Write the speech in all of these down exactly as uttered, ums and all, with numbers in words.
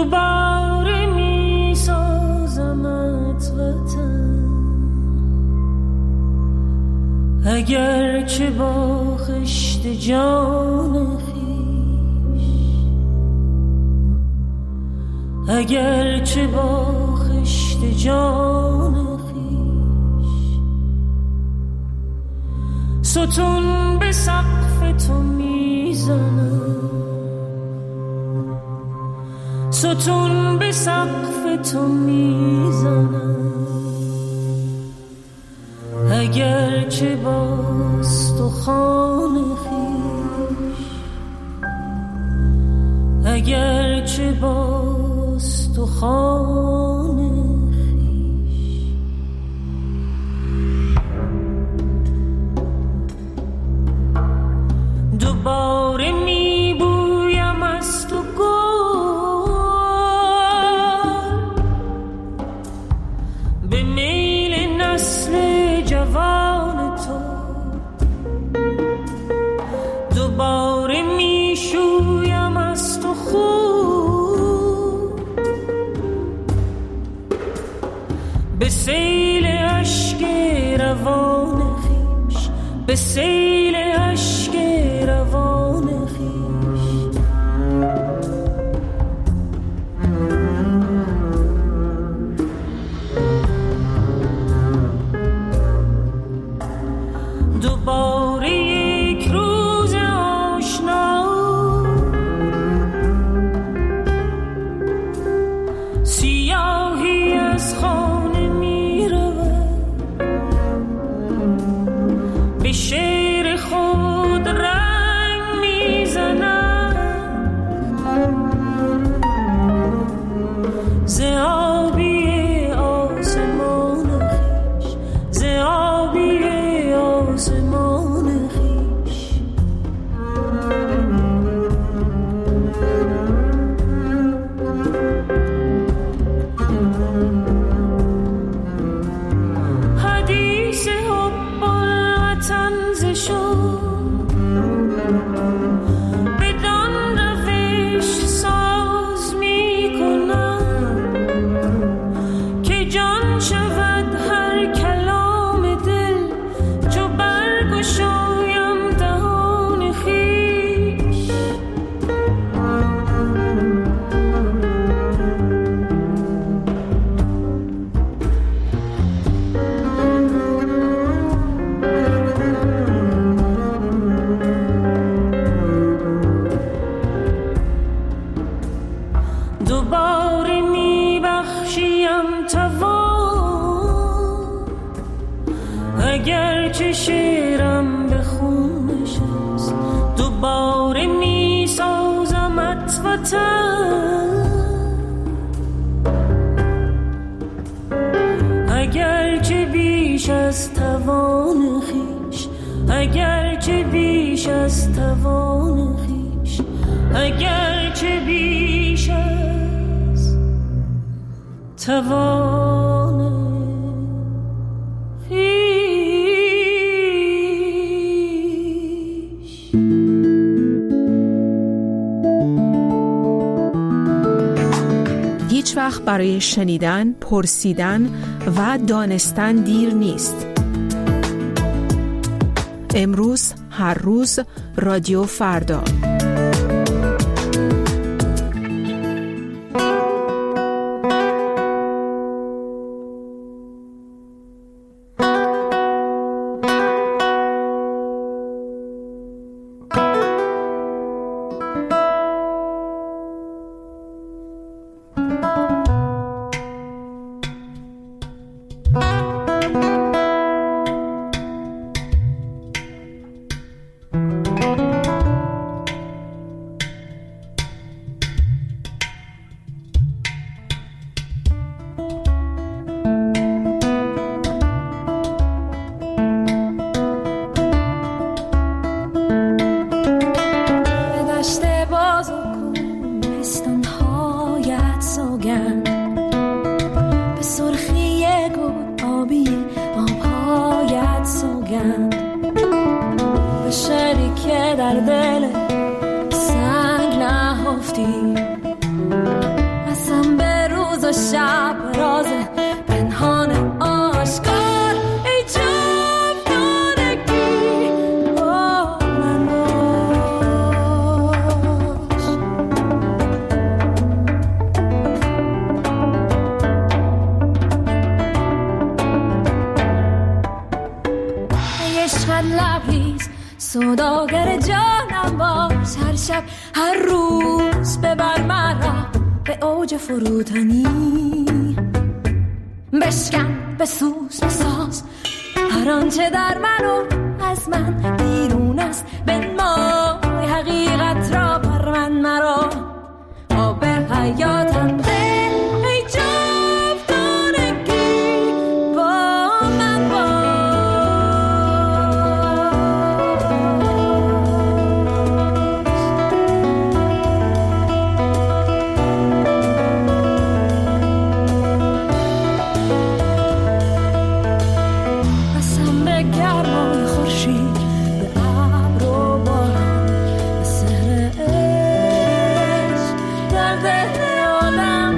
دوباره می سازمت وطن، اگر چه با خشت جان خویش، اگر چه با خشت جان خویش، ستون به سقف تو میزنم، ستون به سقف تو میزنم، اگر چه با استخوان خویش، اگر چه با استخوان خویش. دوباره میبویم از تو گل به میل نسل جوان تو، دوباره میشویم از تو خون به سیل اشک روان خویش، به سیل اشک روان خویش. دوباره یک روز آشنا، سیاهی از خانه می رود، به شعر خود رنگ می زند، ز آبی آسمان خویش، ز آبی آسمان خویش. حدیث حب الوطن ز شد، بدان روش ساز می کنم که جان شود هر کلام دل، چو برگشایم دهان خویش. دوباره می بخشیم توان، اگر چه شعرم به خون نشست، دوباره می سازمت وطن، اگر چه بیش از توان خویش، اگر چه بیش از توان خویش، اگر چه بیش از توان خویش. هیچ وقت برای شنیدن، پرسیدن و دانستن دیر نیست. امروز، هر روز، رادیو فردا. سوداگر جانم باش، هر شب هر روز ببر مرا به اوج فروتنی. بشکن بسوز بساز هر آنچه در من و از من بیرون است، بنمای حقیقت را بر من مرا. آب حیاتم ده ای جاودانگی با من باش. قسم به گرمای خورشید، به ابر و باران، به سحر عشق در دل آدم.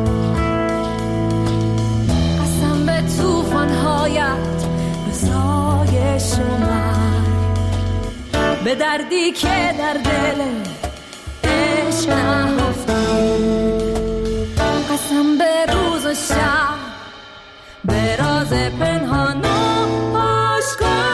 قسم به طوفان‌هایت، به سایش و مرگ، به دردی که در دل عشق نهفتی. قسم به روز و شب، به راز پنهان و آشکار.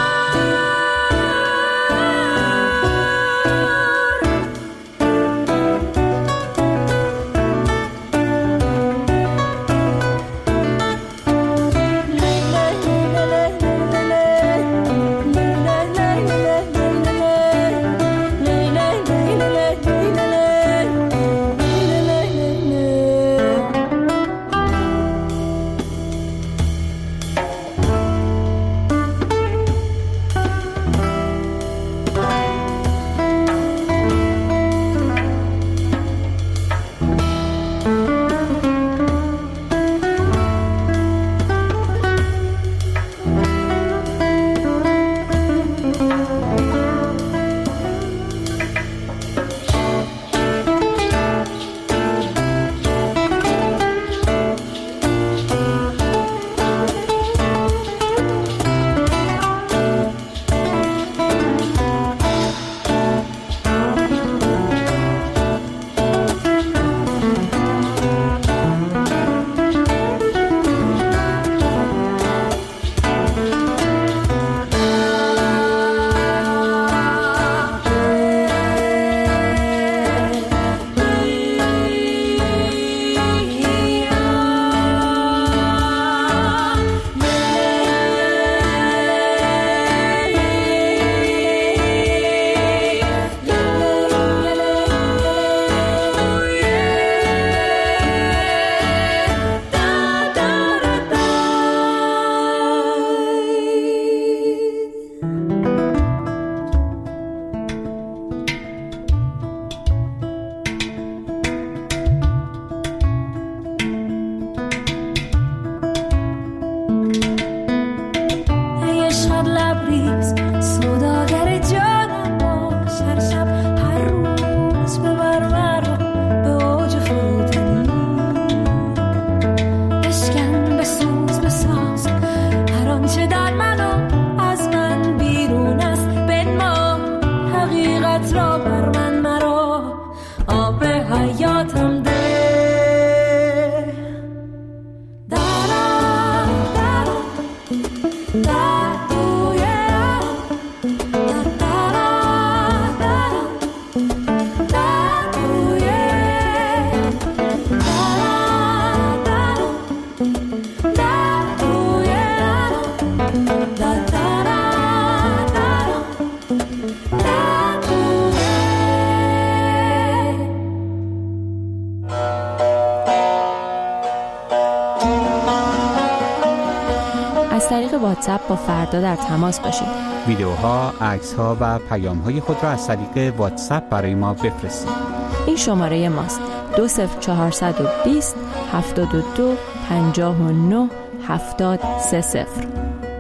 از طریق واتساپ با فردا در تماس باشید. ویدیوها، عکس‌ها و پیام‌های خود را از طریق واتساپ برای ما بفرستید. این شماره ماست: دو صفر چهارصد و بیست هفتاد و دو پنجاه و نه هفتاد سه صفر.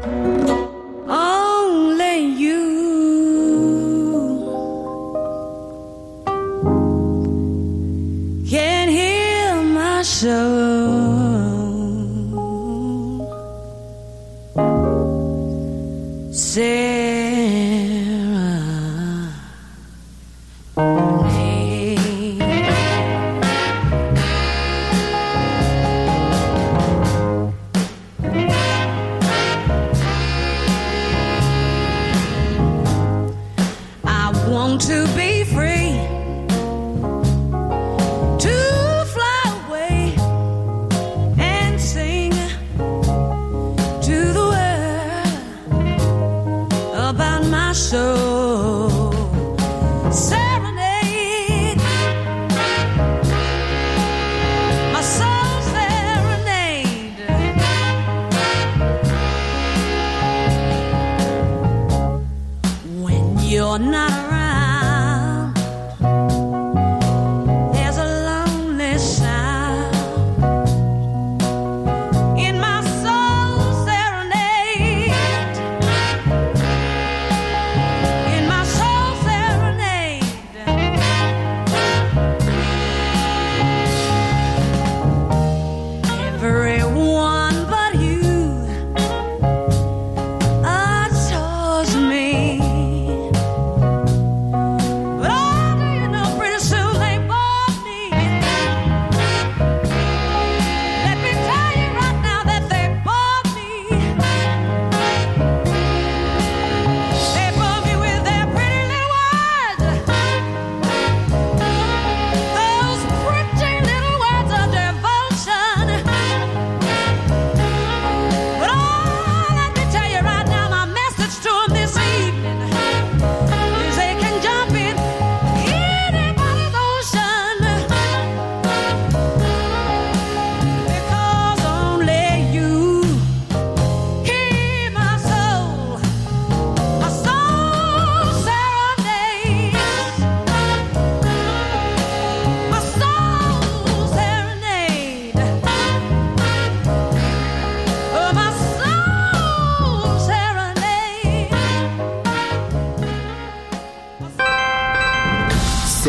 Only you can heal my soul. Sarah,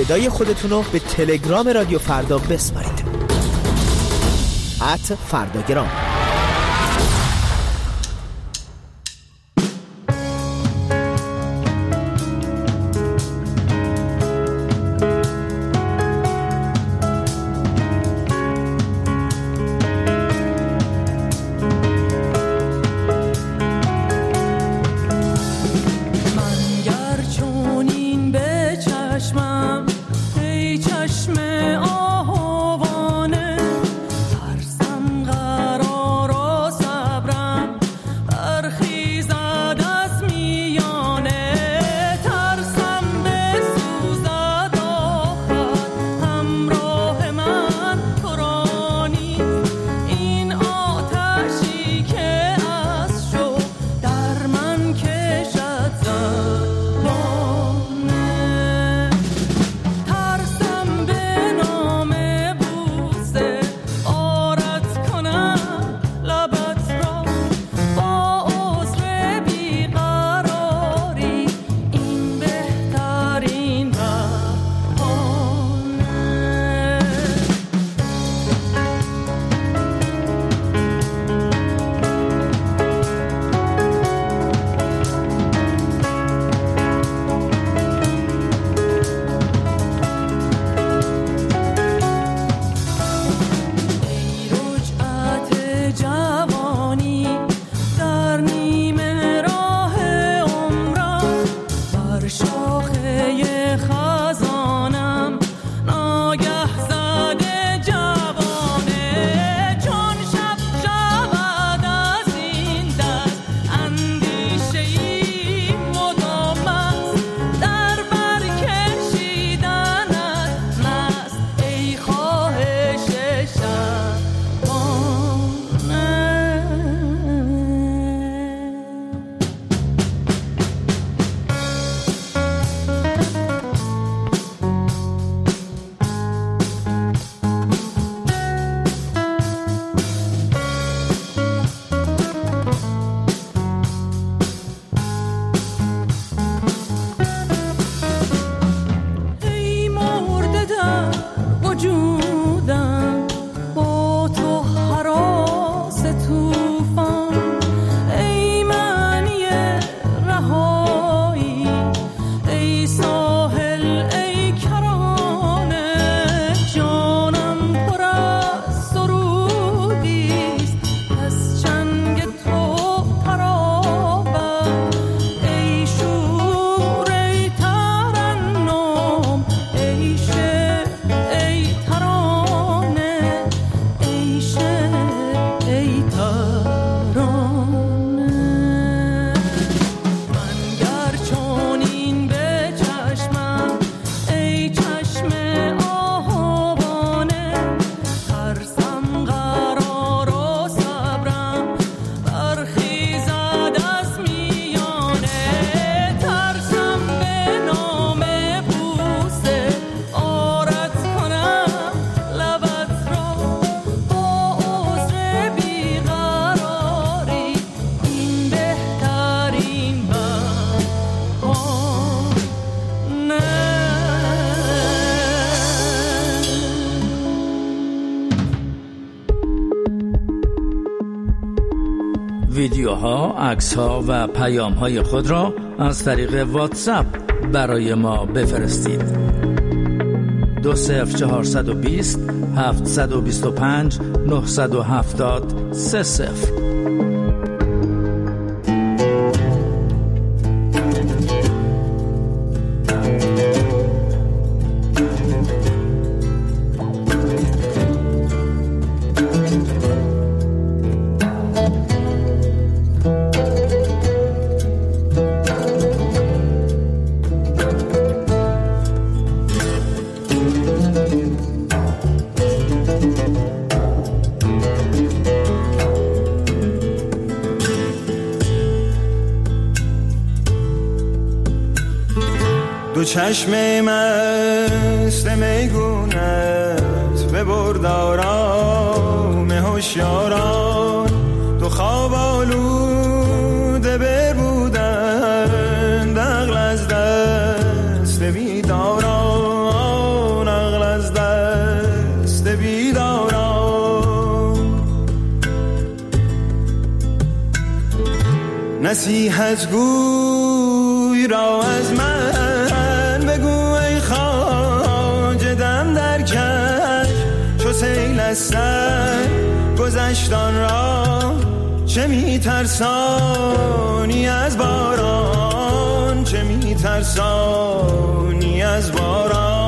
صدای خودتون رو به تلگرام رادیو فردا بسپارید. ات فرداگرام. ویدیوها، عکس‌ها و پیام‌های خود را از طریق واتساپ برای ما بفرستید. دو صفر چهارصد و بیست هفتصد و بیست و پنج نهصد و هفتاد سه صفر. دو چشم مست میگونت ببرد آرام هوشیاران، دو خواب آلوده ببودند عقل از دست بیداران. نصیحت گوی را از من بگو ای خواجه دم در کش، چو سیل از سر گذشتان را چه می ترسانی از باران، چه می ترسانی از باران.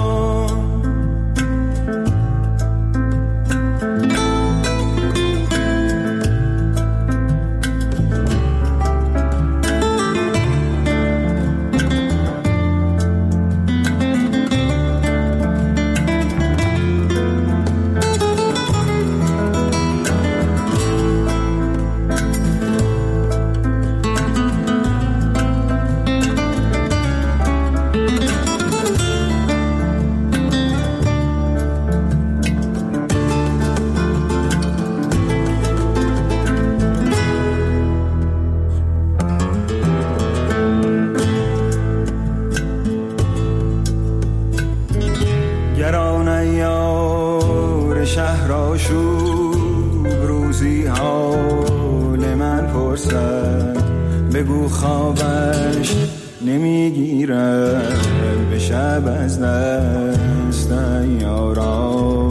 بگو خوابش نمیگیرد به شب از دست یاران.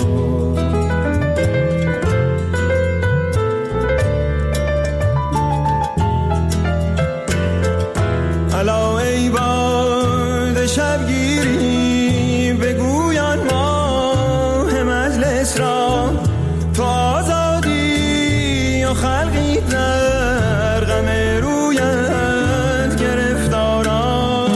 الا ای باد شبگیری بگویان ماه مجلس را، تو آزادی و خلقی در غم رویت گرفتاران.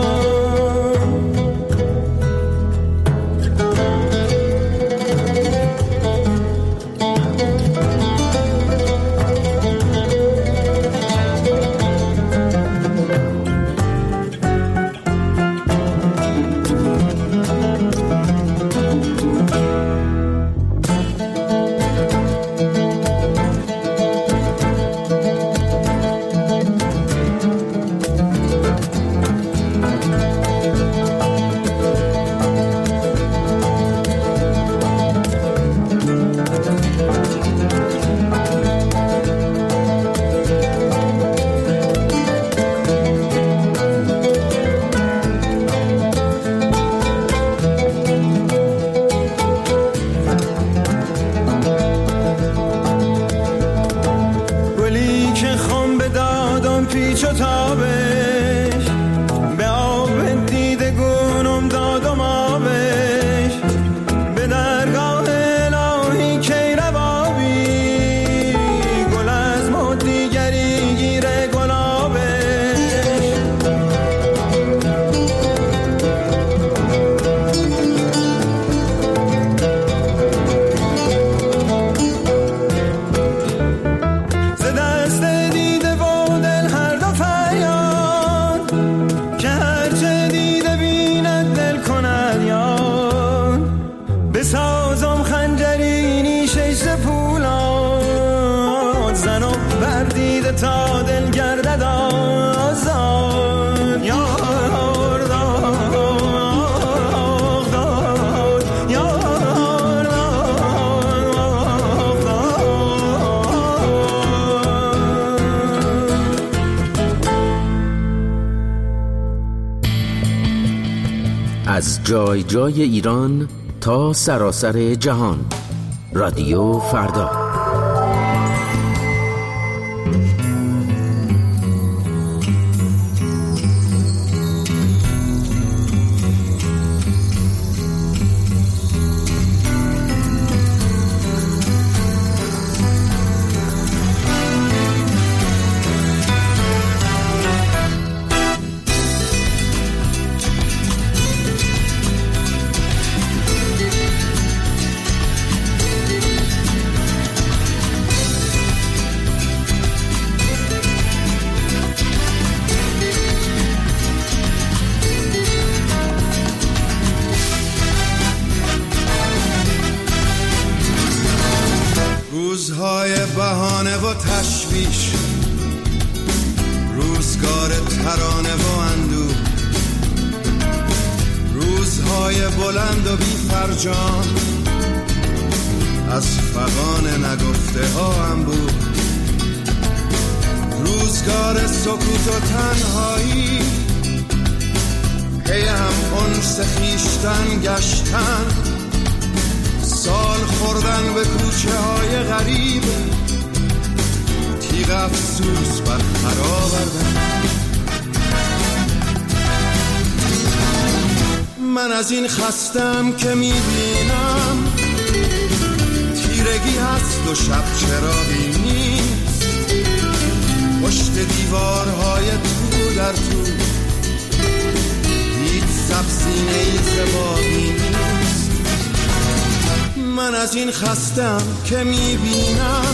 پیچ و تابش به آب دیده گونم دادم آبش، به درگاه الهی کی ربابی گل از مد دیگری گیره گلابش. ز دست دیده و دل هر دو فریاد که هرچه دیده بیند دل کند یاد، بسازم خنجری نیشش ز پولاد، زنم بر دیده تا دل گردد آزاد. یار داد داد یار داد داد. از جای جای ایران تا سراسر جهان، رادیو فردا. روزهای بهانه و تشویش، روزگار ترانه و اندوه، روزهای بلند و بی فرجام، از فغان نگفته ها انبوه، روزگار سکوت و تنهایی، پی هم انس خویشتن گشتن، سال خوردن به کوچه های غریب، تیغ افسوس بر خر آوردن. من از این خستم که میبینم تیرگی هست و شب چراغی نیست، پشت دیوارهای تو در تو هیچ سبزینه ای زبانی نیست. من از این خستم که میبینم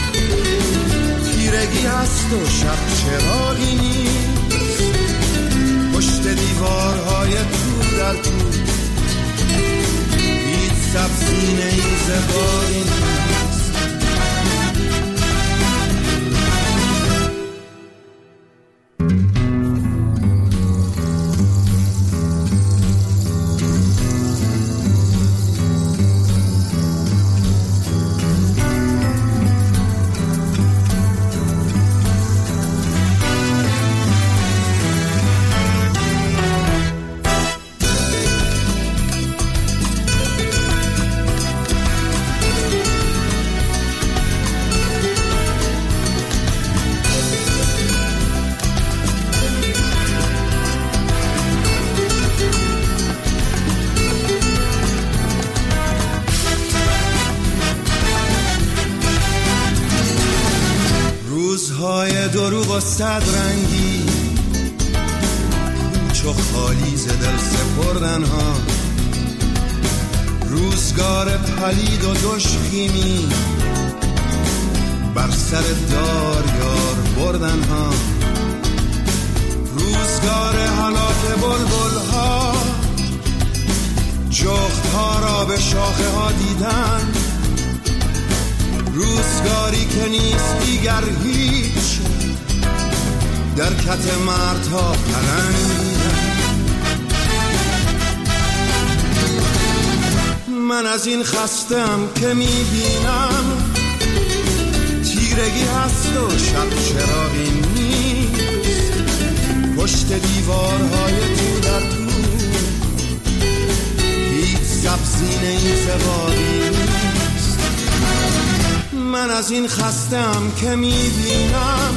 تیرگی هست و شب چراغی نیست، پشت دیوارهای تو در تو هیچ سبزینه ای زبانی نیست. دروغ و صد رنگی، پوچ و خالی ز دل سپردن ها، روزگار پلید و دشخیمی، بر سر دار یار بردن ها، روزگار هلاک بلبل ها، جغد ها را به شاخه ها دیدن، روزگاری که نیست دیگر هیچ، در کت مردها پلنگیدن. من از این خستم که میبینم تیرگی هست و شب چراغی نیست، پشت دیوارهای تو در تو هیچ سبزینه ای زبانی نیست. من از این خستم که میبینم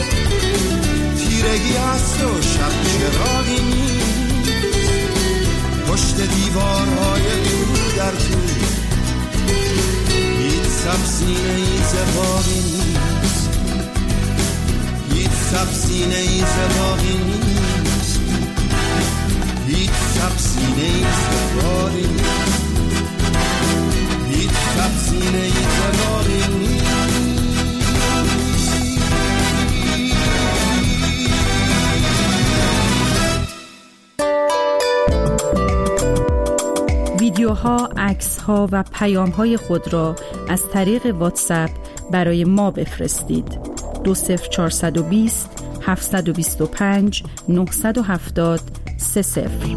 تیرگی هست و شب چراغی نیست، پشت دیوارهای تو در تو هیچ سبزینه ای زبانی نیست، هیچ سبزینه ای زبانی نیست، هیچ سبزینه ای زبانی نیست، هیچ سبزینه ای زبانی نیست. ویدیوها، عکس‌ها و پیام‌های خود را از طریق واتساپ برای ما بفرستید. دو صفر چهارصد و بیست هفتصد و بیست و پنج نهصد و هفتاد سه صفر.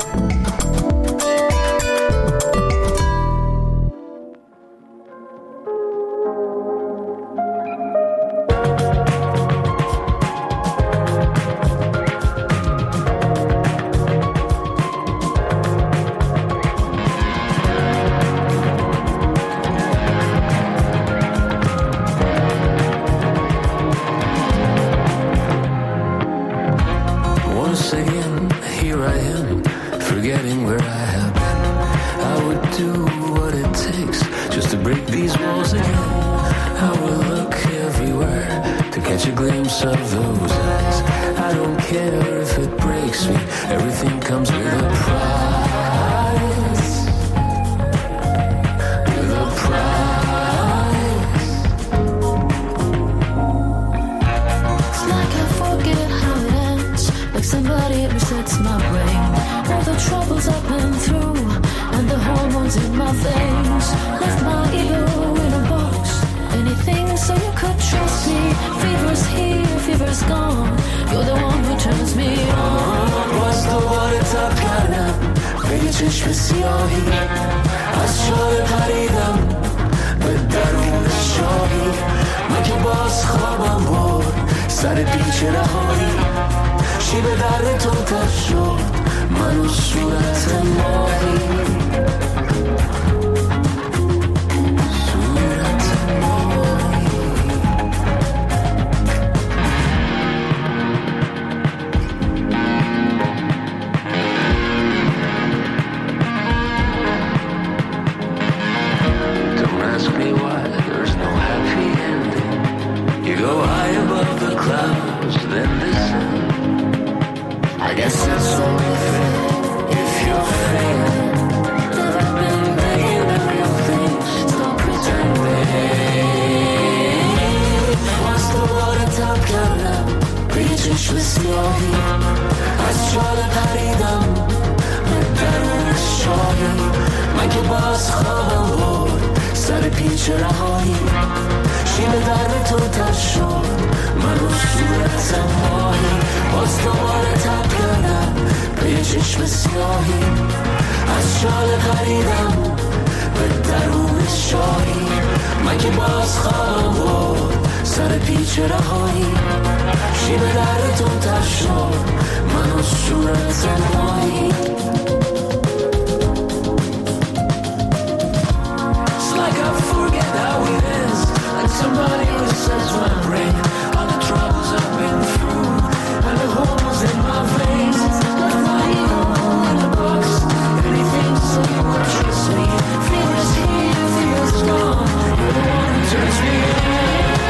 چشم سیاهی از شال پریدم به درون شاهی، من که باز خوابم برد سر پیچ رهایی شیب درد تو تر شد من و صورت ماهی چشم سیاهی از شال پریدم به درون شاهی من که باز خواهم برد سر پیچ رهایی شیب درد تو تر شد من و صورت ماهی باز دوباره تب کردم به چشم سیاهی از شال پریدم به درون شاهی من که باز خواهم برد سر پیچ رهایی شیب درد تو تر شد من و صورت ماهی It's like I forget how it is like somebody resets my brain all the troubles I've been through and the holes in my veins like my hole in a box anything so you won't trust me fear is here, fear is gone you're the one who turns me on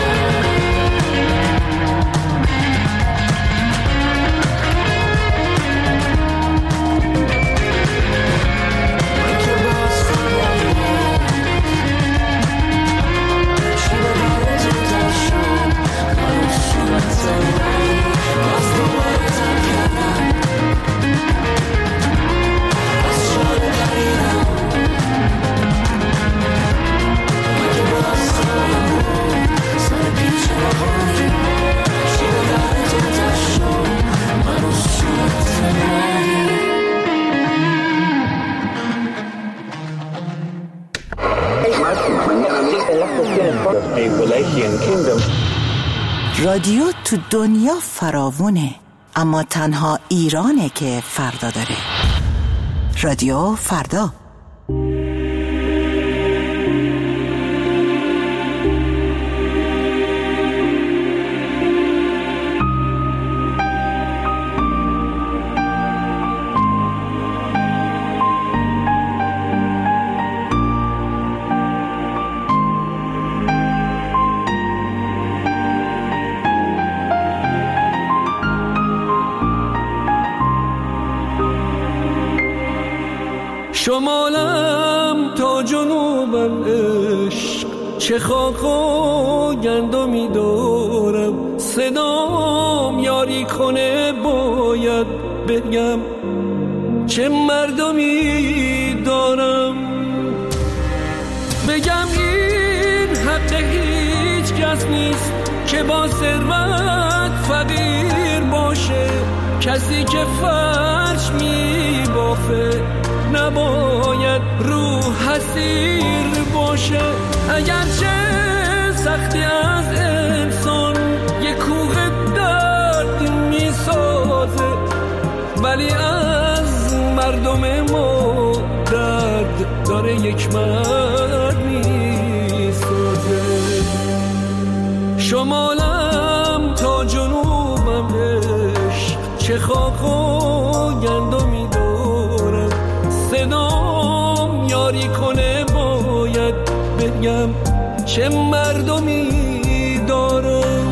رادیو تو دنیا فراوونه اما تنها ایرانه که فردا داره. رادیو فردا. شمالم تا جنوبم عشق چه خاک و گندمی دارم صدام یاری کنه باید بگم چه مردمی دارم بگم این حق هیچ کس نیست که با ثروت فقیر باشه کسی که فرش می بافه نباید رو حسیر باشه اگرچه سختی از انسان یک کوه درد می سازه ولی از مردم ما درد داره یک مرد می سازه شمالم تا جنوبم عشق چه خاک و گندمی دارم صدام یاری کنه باید بگم چه مردمی دارم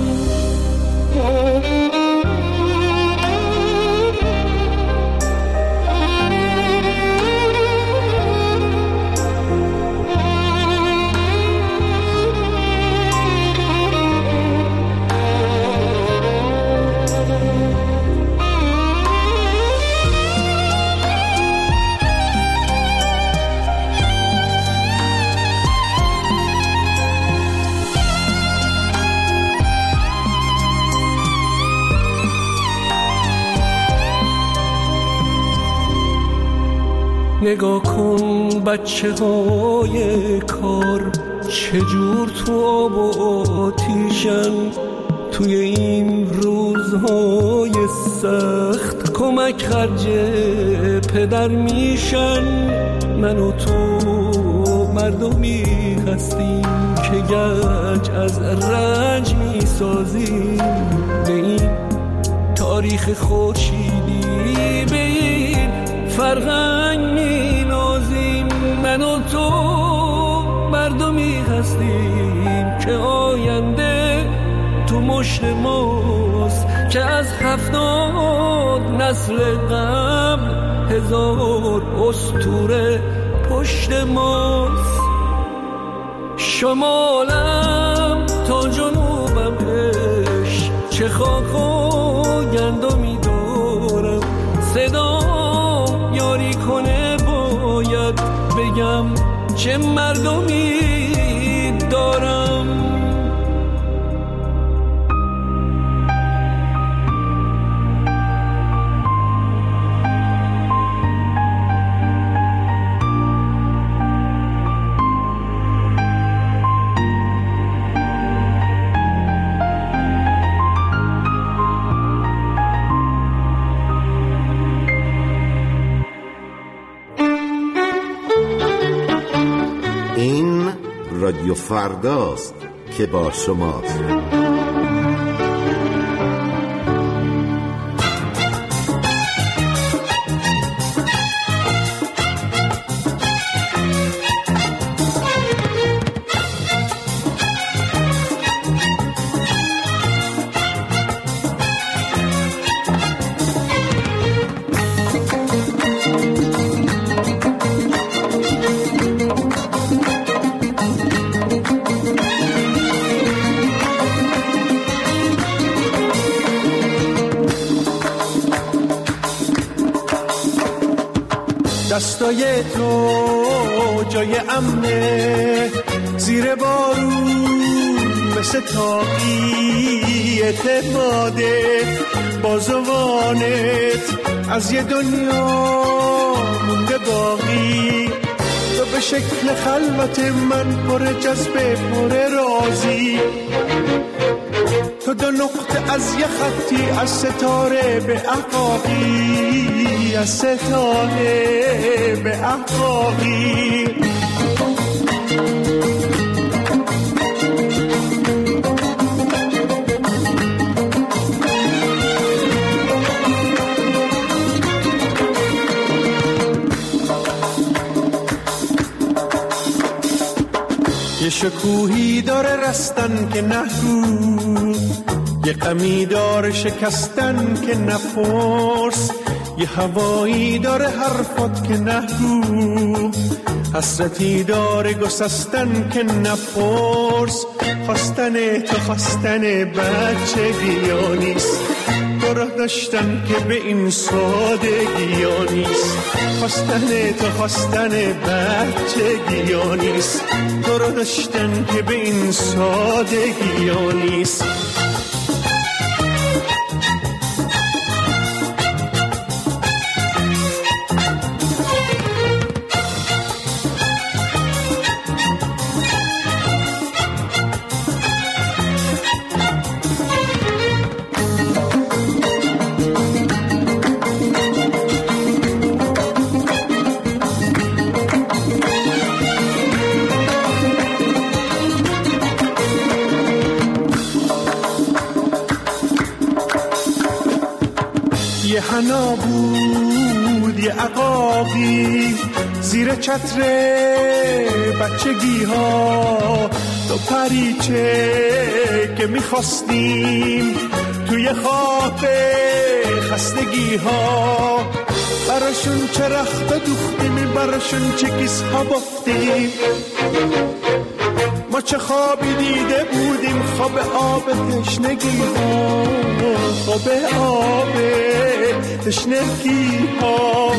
نگاه کن بچه های کار چجور تو آب و آتیشن توی این روزهای سخت کمک خرج پدر میشن. من و تو مردمی هستیم که گنج از رنج میسازیم. به این تاریخ خورشیدی به این فرهنگ مینازیم. من و تو مردمی هستیم که آینده تو مشت ماست، که از هفتاد نسل قبل هزار اسطوره پشت ماست. شمالم تا جنوبم عشق، چه خاک و گندمی دارم. صدام یاری کنه باید بگم چه مردمی دارم. رادیو فرداست که با شماست. دستای تو جای امنه، زیر بارون مثل تاقی اعتماده. بازوانت از یه دنیا مونده باقی. تو به شکل خلوت من پر جذبه پر رازی. تو دو نقطه از یه خطی از ستاره به احقاقی، از ستاره به احقاقی. یه شکوهی داره رستن که نگو، یه غمی داره شکستن که نپرس. یه هوایی داره حرفات که نگو، حسرتی داره گسستن که نپرس. خواستن تو خواستن بچگی ها نیست، تو راه داشتن که به این سادگی ها نیست. خواستن تو خواستن بچگی ها نیست، تو راه داشتن که به این سادگی ها نیست. یه حنا بود یه عقاقی زیر چتر بچگی ها. تو پریچه که میخواستیم توی خواب خستگی ها. براشون چه رخت دوختیم، براشون چه کیس ها بافتیم. ما چه خوابی دیده بودیم، خواب آب تشنگی ها، خواب آب تشنگی ها.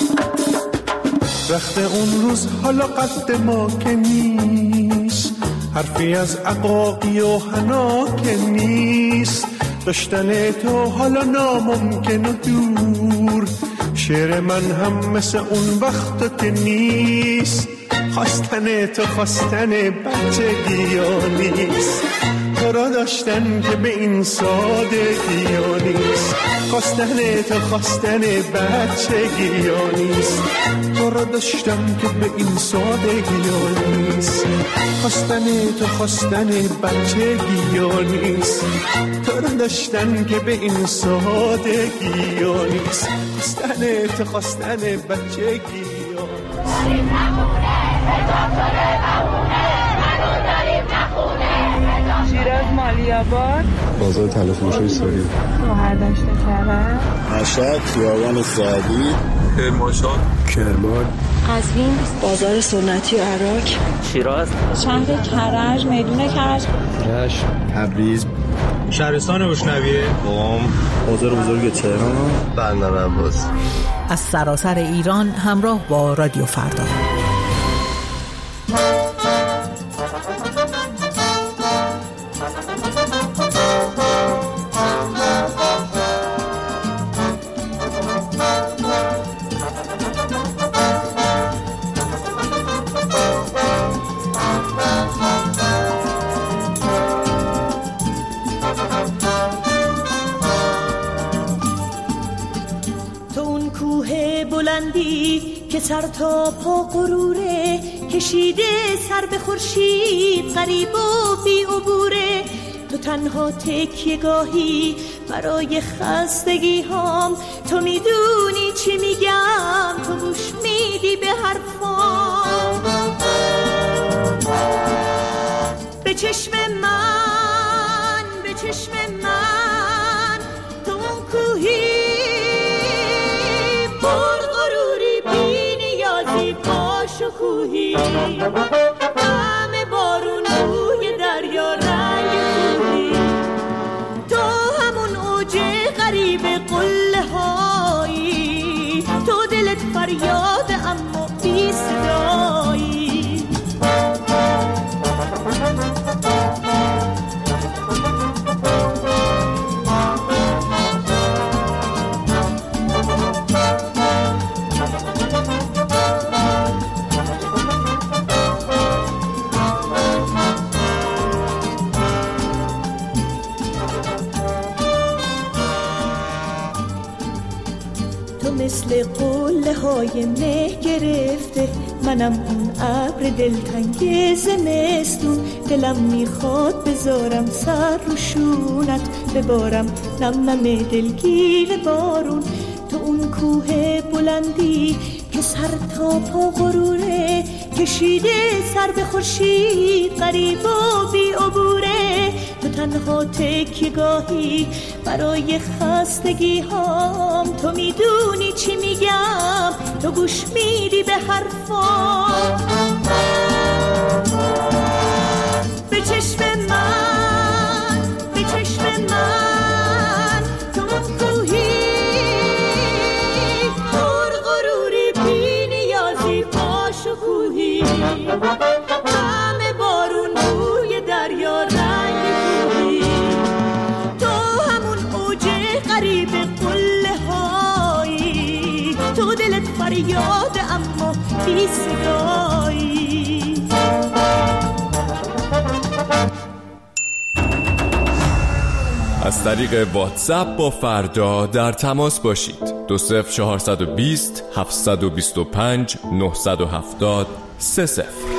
رخت اون روز حالا قد ما که نیست، حرفی از عقاقی و حنا که نیست، داشتن تو حالا ناممکن و دور. شعر من هم مثل اون وقتا که نیست، خواستن تو خواستن بچگی ها نیست. تو را داشتن که به این سادگی ها نیست، خواستن تو خواستن بچگی ها نیست. تو را داشتن که به این سادگی ها نیست، خواستن تو خواستن بچگی ها نیست. تو را داشتن که به این سادگی ها نیست، خواستن تو خواستن بچگی ها شیراز مالیاباد، بازار تلفروشی سوری، شهردشت کرج، مشهد خیابان سعدی، کرمانشاه، کرمان، قزوین، بازار سنتی و عراق، شیراز، شهر کرج، میدون کرج، رشت، تبریز، شهرستان بشنویه، قم، بازار بزرگ تهران، بندر عباس. از سراسر ایران همراه با رادیو فردا. که سر تا پا غروره، کشیده سر به خورشید غریب و بی عبوره. تو تنها تکیه گاهی برای خستگی هام، تو میدونی چی میگم، تو گوش میدی به حرفام. به چشم من، به چشم من، تو اون کوهی شکوهی، همه بارون روی دریا رنگ کوهی. تو همون اوج غریب قله هایی، تو دلت فریاد اما بی صدایی. مثل قله های مه گرفته، منم اون ابر دلتنگ زمستون. دلم میخواد بذارم سر رو شونت، ببارم نم نم دلگیر بارون. تو اون کوه بلندی که سر تا پا غروره، کشیده سر به خورشید غریب و بی عبوره. تو تنها تکیه گاهی برای خستگی هام، تو میدونی چی میگم، تو گوش میدی به حرفام. به چشم من، به چشم من، تو کوهی پر غروری بی نیازی با شکوهی. همه بارون روی دریا رنگ کوهی، تو همون اوج غریب قله هایی، تو دلت فریاد اما بی صدایی. از طریق واتساپ با فردا در تماس باشید. دو صفر چهارصد و بیست هفتصد و بیست و پنج نهصد و هفتاد سه صفر.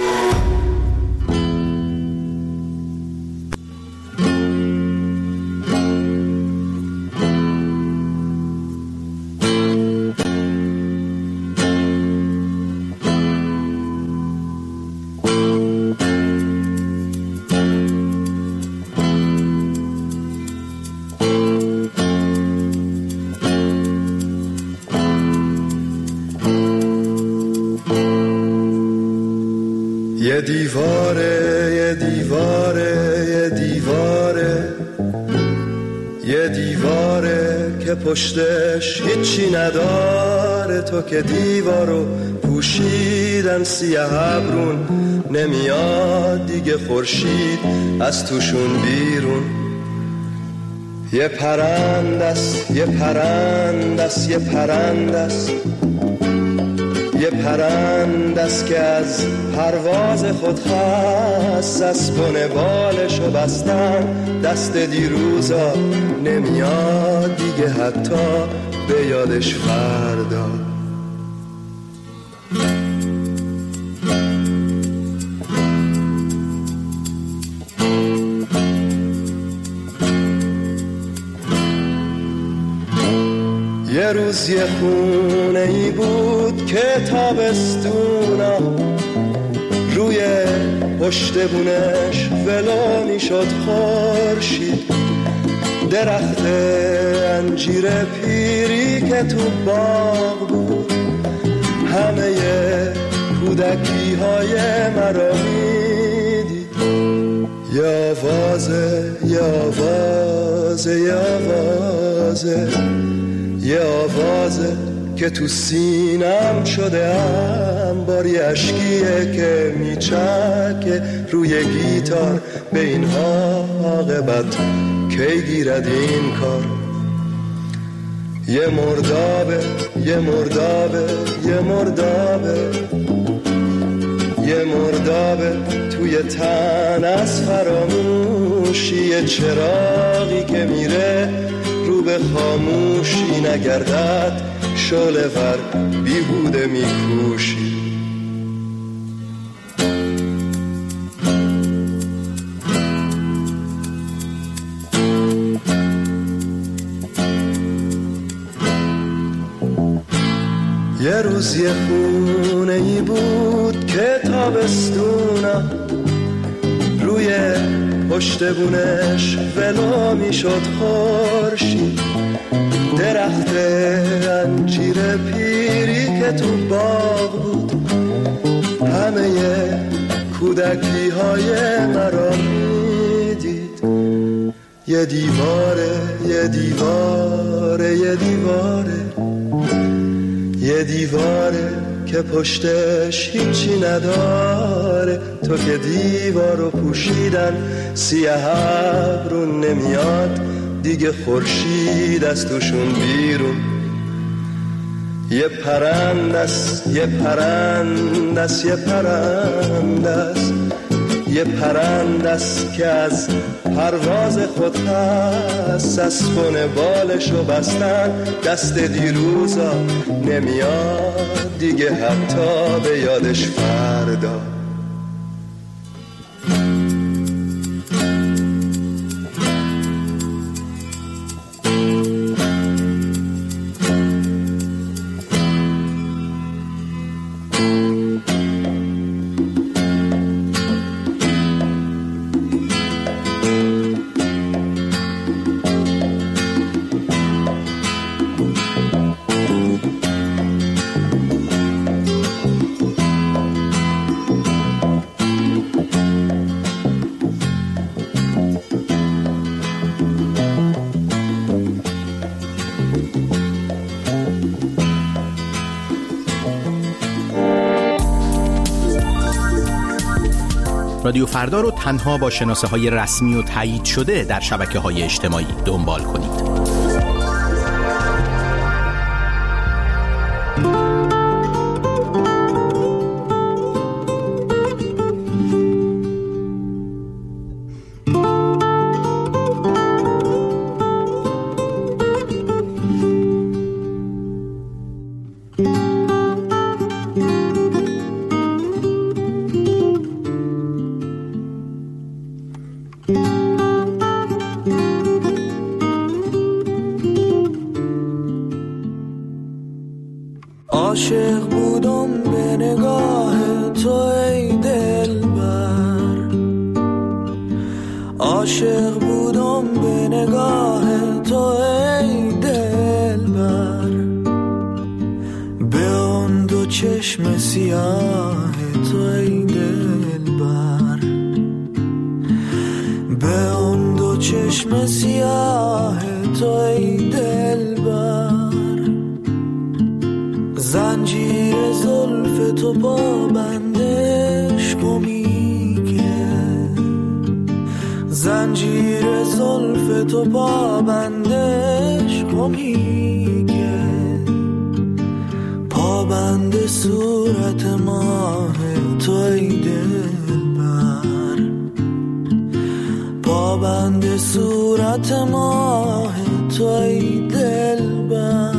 یه دیواره یه دیواره یه دیواره یه دیواره که پشتش هیچی نداره. تو که دیوارو پوشیدن سیاه ابرون، نمیاد دیگه خورشید از توشون بیرون. یه پرندست یه پرندست یه پرندست یه پرندست که از پرواز خود خست، از بن بالشو بستن دست دیروزا، نمیاد دیگه حتی به یادش فردا. یه روز یه خونه ای بود که تابستونا روی پشت بونش ولو میشد خورشید. درخت انجیر پیری که تو باغ بود همه کودکی های مرا میدید. یه آوازه یه آوازه یه آوازه یه آوازه که تو سینم شده انبار، یه عشقیه که میچکه روی گیتار. به این عاقبت کی گیرد این کار؟ یه مردابه یه مردابه یه مردابه یه مردابه توی تن از فراموشی، یه چراغی که میره رو به خاموشی، نگردد شعله ور بیهوده میکوشی. یه روز یه خونه ای بود که تابستونا روی پشت بونش ولو میشد خورشید. درخت انجیر پیری که تو باغ بود همه کودکی های مرا میدید. یه دیواره یه دیواره یه دیواره یه دیواره که پشتش هیچی نداره. تو که دیوارو پوشیدن سیاه ابرون، نمیاد دیگه خورشید از توشون بیرون. یه پرندست یه پرندست یه پرندست یه پرندست که از پرواز خود خست، از بن بالشو بستن دست دیروزا، نمیاد دیگه حتی به یادش فردا. رادیو فردا رو تنها با شناسه های رسمی و تایید شده در شبکه های اجتماعی دنبال کنید. عاشق بودم به نگاه تو ای دلبر، عاشق بودم به نگاه تو ای دلبر، به اون دو چشم سیاه تو ای دلبر، به اون دو چشم سیاه تو ای دلبر. زنجیر زلف تو پا بندش گمی زنجیر زلف تو پابندش میگه، پابند صورت ماه تو ای دلبر، پابند صورت ماه تو ای دلبر.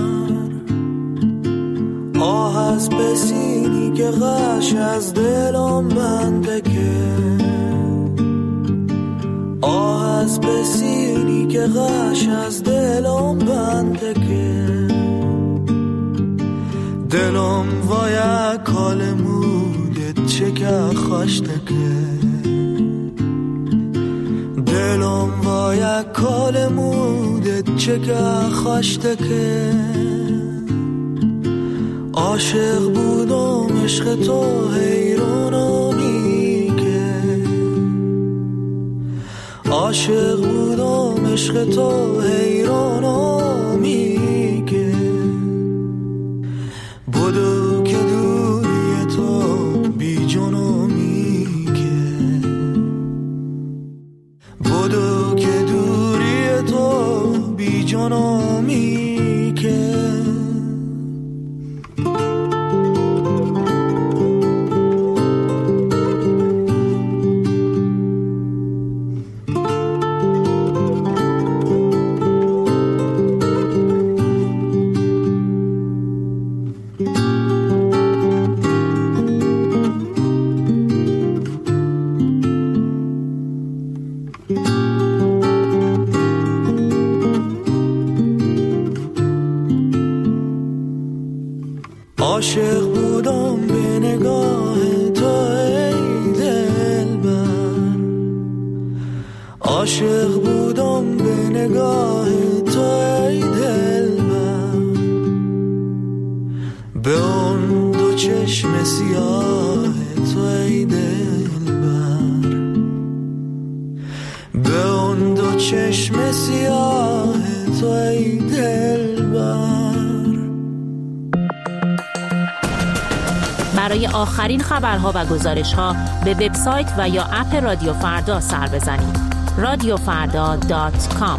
آه از بسینی که غش از دلم بنده که، آه از بسینی که غش از دلم بنده که، دلم وای کال مودت چه که خوشته که، دلم وای کال مودت چه که خوشته که. عاشق بودم عشق تو حیرانمی که، عاشق بودم عشق تو حیرانمی که. بدو که دوری تو بی جنمی که، بدو که دوری تو بی جنمی که. عاشق بودم به نگاه تو ای دلبر، عاشق بودم به نگاه تو ای دلبر. به اون دو چشم سیاه تو ای دلبر، به اون دو چشم سیاه تو ای دلبر. برای آخرین خبرها و گزارش‌ها به وبسایت و یا اپ رادیو فردا سر بزنید. رادیو فردا دات کام.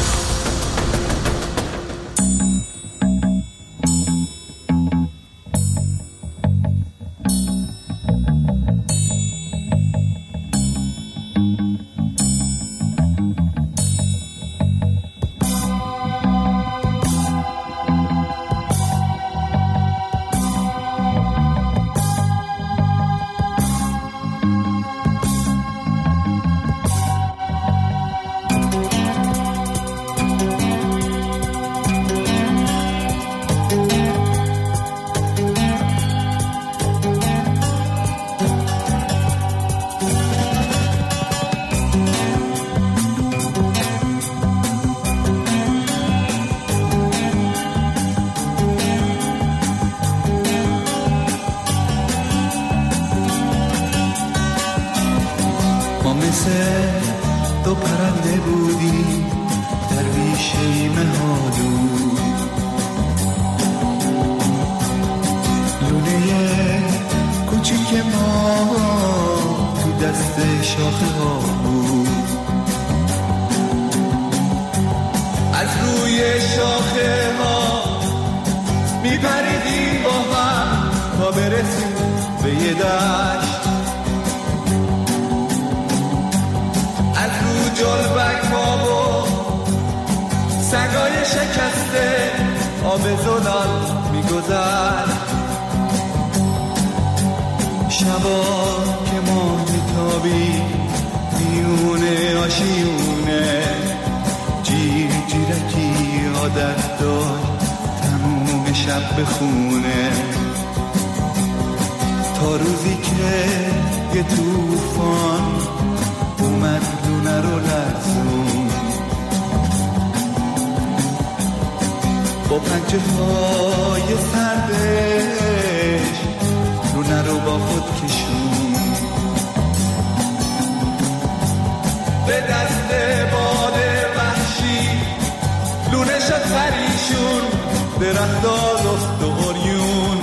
دو پرنده بودی در بیشه مهالو، لونه کوچیک ما تو دست شاخه ها بود. از روی شاخه ها میپریدیم با هم تا برسیم به یه دشت. جلبک ها و سگای شکسته آب زلال میگذشت. شبا که ما میتابی میونه آشیونه، جیر جیرکی عادت داشت تموم شب بخونه، تا روزی که یه توفان اومد لونه رو لرزون، با پنجه های سردش لونه رو با خود کشون. به دست باد وحشی لونه شد پریشون، درختا رخت و عریون.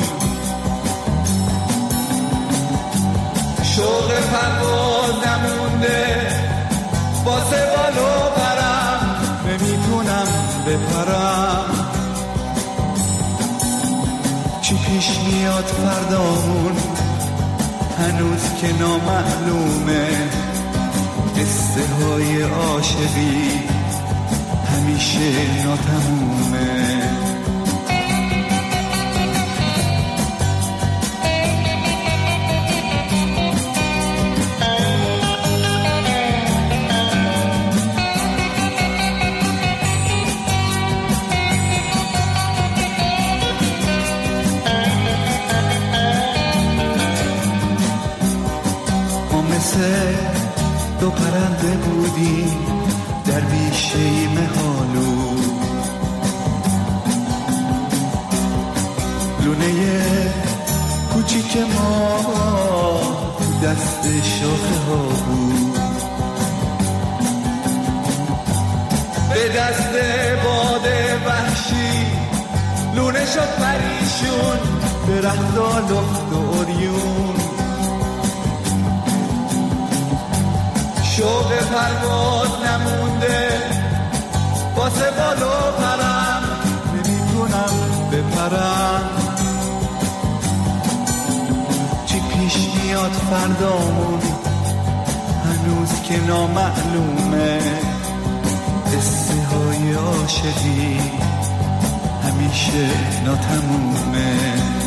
شوق پرواز نمونده واسه میاد فردامون هنوز که نامعلومه، قصه های عاشقی همیشه ناتمومه. دو پرنده بودیم در بیشه مهالو، لونه کوچیک ما دست شاخه ها بود، به دست باد وحشی لونه شد پریشون، درختا لخت و عریون، شوق پرواز نمونده واسه بالو پرم، نمیتونم بپرم. چی پیش میاد فردامون هنوز که نامعلومه، قصه های عاشقی همیشه ناتمومه.